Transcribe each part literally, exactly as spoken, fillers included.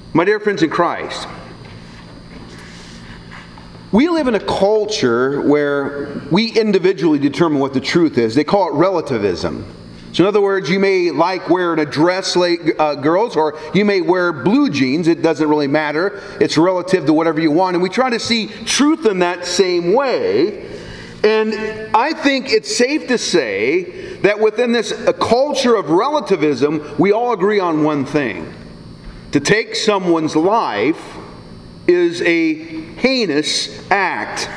My dear friends in Christ, we live in a culture where we individually determine what the truth is. They call it relativism. So in other words, you may like wearing a dress like uh, girls, or you may wear blue jeans. It doesn't really matter. It's relative to whatever you want. And we try to see truth in that same way. And I think it's safe to say that within this a culture of relativism, we all agree on one thing. To take someone's life is a heinous act.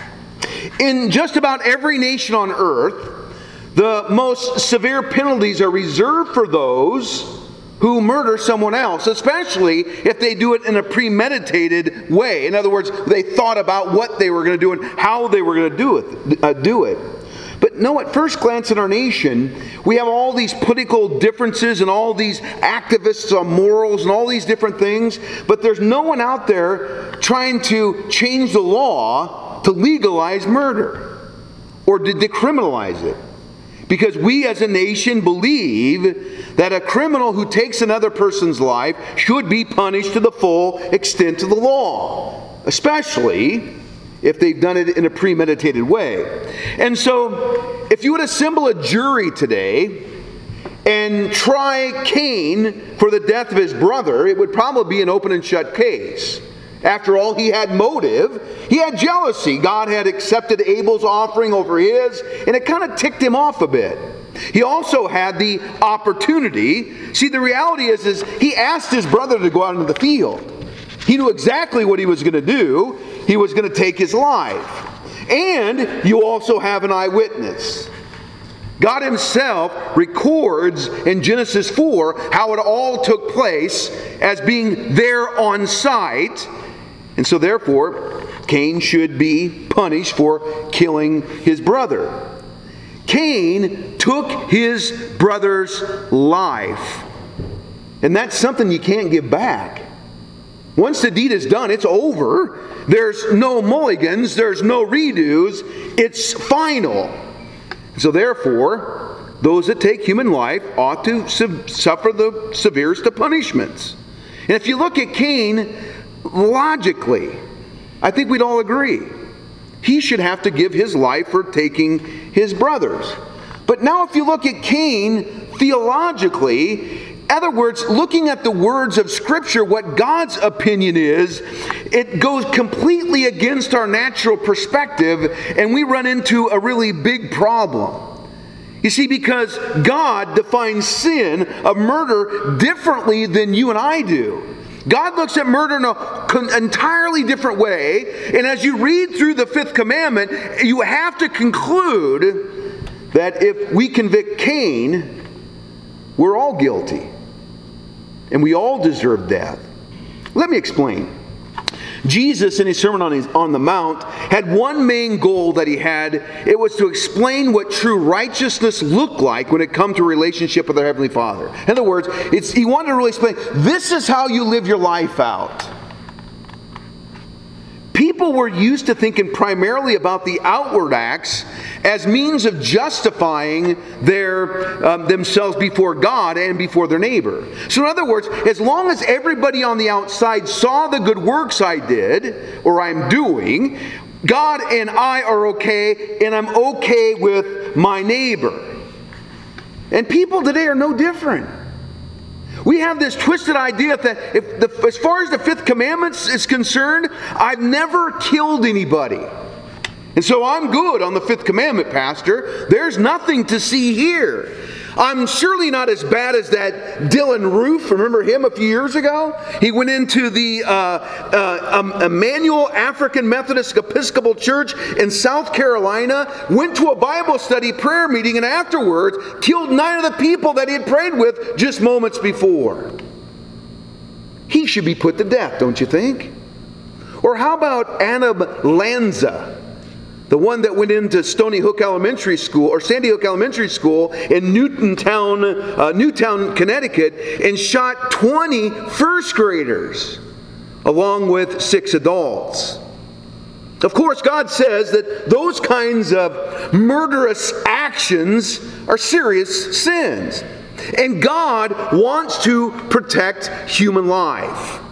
In just about every nation on earth, the most severe penalties are reserved for those who murder someone else, especially if they do it in a premeditated way. In other words, they thought about what they were going to do and how they were going to do it. Uh, do it. But no, at first glance in our nation, we have all these political differences and all these activists on morals and all these different things, but there's no one out there trying to change the law to legalize murder or to decriminalize it. Because we as a nation believe that a criminal who takes another person's life should be punished to the full extent of the law, especially if they've done it in a premeditated way. And so, if you would assemble a jury today and try Cain for the death of his brother, it would probably be an open and shut case. After all, he had motive. He had jealousy. God had accepted Abel's offering over his, and it kind of ticked him off a bit. He also had the opportunity. See, the reality is, is he asked his brother to go out into the field. He knew exactly what he was going to do. He was going to take his life. And you also have an eyewitness. God himself records in Genesis four how it all took place as being there on site. And so therefore, Cain should be punished for killing his brother. Cain took his brother's life. And that's something you can't give back. Once the deed is done, it's over. There's no mulligans. There's no redos. It's final. So therefore, those that take human life ought to su- suffer the severest of punishments. And if you look at Cain, logically, I think we'd all agree. He should have to give his life for taking his brother's. But now if you look at Cain theologically, in other words, looking at the words of Scripture, what God's opinion is, it goes completely against our natural perspective, and we run into a really big problem. You see, because God defines sin of murder differently than you and I do. God looks at murder in an entirely different way, and as you read through the fifth commandment, you have to conclude that if we convict Cain, we're all guilty. And we all deserve death. Let me explain. Jesus, in his Sermon on, his, on the Mount, had one main goal that he had. It was to explain what true righteousness looked like when it comes to a relationship with our Heavenly Father. In other words, it's, he wanted to really explain, this is how you live your life out. People were used to thinking primarily about the outward acts as means of justifying their um, themselves before God and before their neighbor. So in other words, as long as everybody on the outside saw the good works I did or I'm doing, God and I are okay, and I'm okay with my neighbor. And people today are no different. We have this twisted idea that if the, as far as the fifth commandment is concerned, I've never killed anybody. And so I'm good on the fifth commandment, Pastor. There's nothing to see here. I'm surely not as bad as that Dylan Roof. Remember him a few years ago? He went into the uh, uh, um, Emmanuel African Methodist Episcopal Church in South Carolina, went to a Bible study prayer meeting, and afterwards killed nine of the people that he had prayed with just moments before. He should be put to death, don't you think? Or how about Anab Lanza? The one that went into Stony Hook Elementary School, or Sandy Hook Elementary School in Newtown, uh, Newtown, Connecticut, and shot twenty first graders, along with six adults. Of course, God says that those kinds of murderous actions are serious sins. And God wants to protect human life. But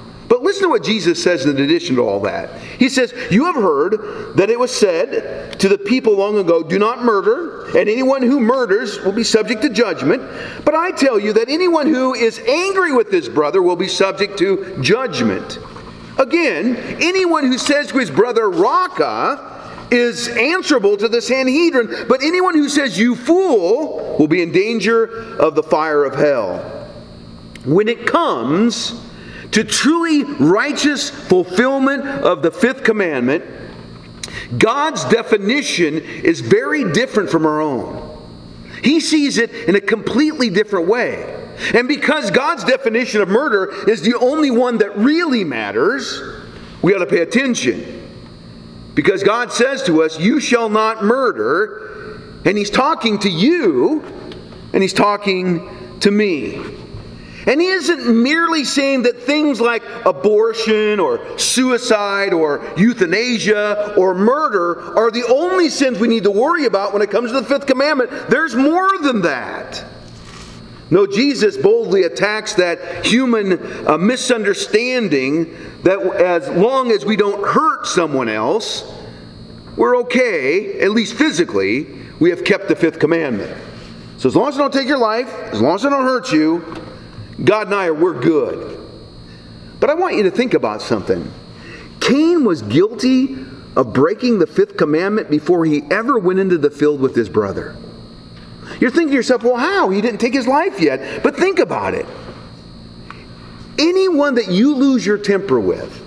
listen to what Jesus says in addition to all that. He says, "You have heard that it was said to the people long ago, 'Do not murder, and anyone who murders will be subject to judgment.' But I tell you that anyone who is angry with his brother will be subject to judgment. Again, anyone who says to his brother, 'Raca,' is answerable to the Sanhedrin, but anyone who says, 'You fool,' will be in danger of the fire of hell. When it comes to truly righteous fulfillment of the fifth commandment, God's definition is very different from our own. He sees it in a completely different way. And because God's definition of murder is the only one that really matters, we ought to pay attention. Because God says to us, 'You shall not murder,' and He's talking to you, and He's talking to me. And He isn't merely saying that things like abortion or suicide or euthanasia or murder are the only sins we need to worry about when it comes to the fifth commandment. There's more than that. No, Jesus boldly attacks that human uh, misunderstanding that as long as we don't hurt someone else, we're okay, at least physically, we have kept the fifth commandment. So as long as I don't take your life, as long as I don't hurt you, God and I are, we're good. But I want you to think about something. Cain was guilty of breaking the fifth commandment before he ever went into the field with his brother. You're thinking to yourself, well, how? He didn't take his life yet. But think about it. Anyone that you lose your temper with,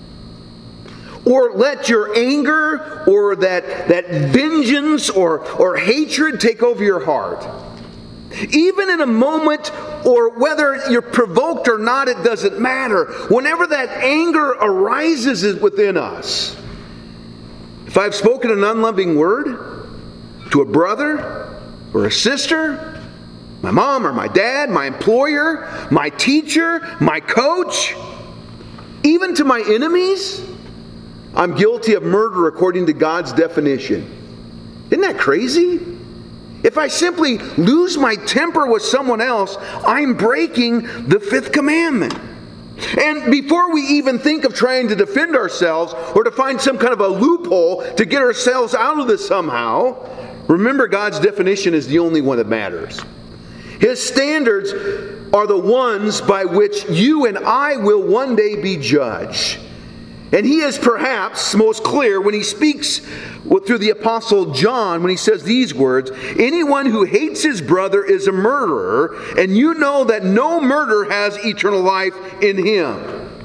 or let your anger or that, that vengeance or, or hatred take over your heart, even in a moment, or whether you're provoked or not, it doesn't matter. Whenever that anger arises within us, if I've spoken an unloving word to a brother or a sister, my mom or my dad, my employer, my teacher, my coach, even to my enemies, I'm guilty of murder according to God's definition. Isn't that crazy? If I simply lose my temper with someone else, I'm breaking the fifth commandment. And before we even think of trying to defend ourselves or to find some kind of a loophole to get ourselves out of this somehow, remember God's definition is the only one that matters. His standards are the ones by which you and I will one day be judged. And He is perhaps most clear when He speaks through the Apostle John when he says these words, "Anyone who hates his brother is a murderer, and you know that no murderer has eternal life in him."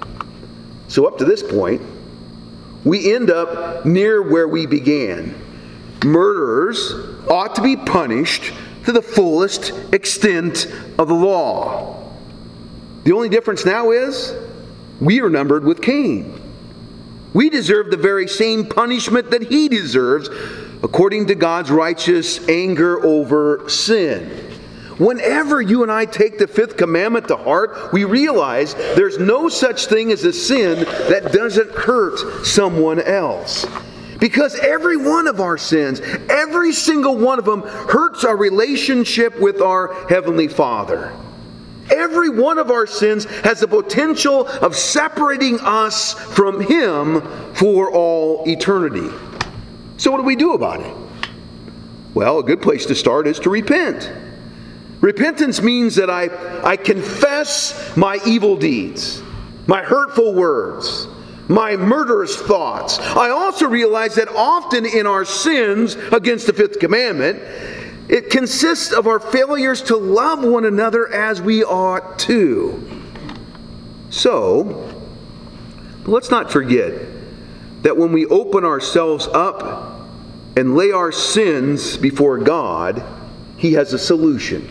So up to this point, we end up near where we began. Murderers ought to be punished to the fullest extent of the law. The only difference now is we are numbered with Cain. We deserve the very same punishment that he deserves according to God's righteous anger over sin. Whenever you and I take the fifth commandment to heart, we realize there's no such thing as a sin that doesn't hurt someone else. Because every one of our sins, every single one of them hurts our relationship with our Heavenly Father. Every one of our sins has the potential of separating us from Him for all eternity. So what do we do about it? Well, a good place to start is to repent. Repentance means that I, I confess my evil deeds, my hurtful words, my murderous thoughts. I also realize that often in our sins against the fifth commandment, it consists of our failures to love one another as we ought to. So, let's not forget that when we open ourselves up and lay our sins before God, He has a solution.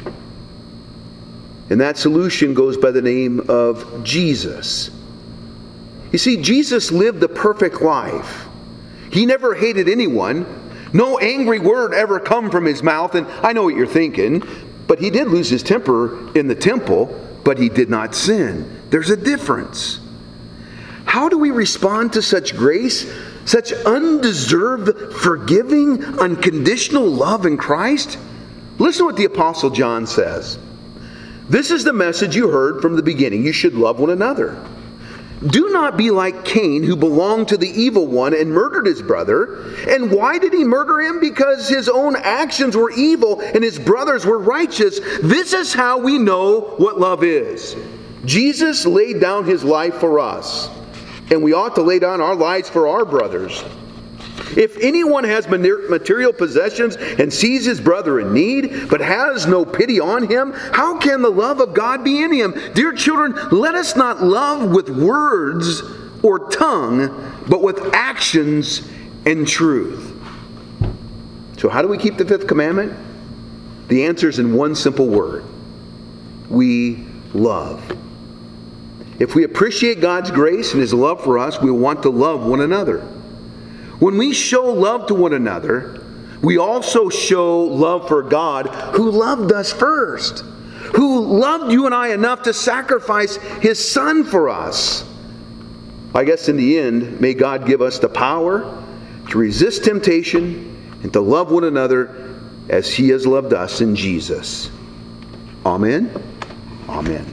And that solution goes by the name of Jesus. You see, Jesus lived the perfect life. He never hated anyone. No angry word ever come from His mouth. And I know what you're thinking, but He did lose His temper in the temple, but He did not sin. There's a difference. How do we respond to such grace, such undeserved, forgiving, unconditional love in Christ? Listen to what the Apostle John says. "This is the message you heard from the beginning. You should love one another. Do not be like Cain, who belonged to the evil one and murdered his brother. And why did he murder him? Because his own actions were evil and his brothers were righteous. This is how we know what love is. Jesus laid down his life for us, and we ought to lay down our lives for our brothers. If anyone has material possessions and sees his brother in need, but has no pity on him, how can the love of God be in him? Dear children, let us not love with words or tongue, but with actions and truth. So how do we keep the fifth commandment? The answer is in one simple word. We love. If we appreciate God's grace and his love for us, we want to love one another. When we show love to one another, we also show love for God, who loved us first, who loved you and I enough to sacrifice his Son for us. I guess in the end, may God give us the power to resist temptation and to love one another as he has loved us in Jesus. Amen. Amen.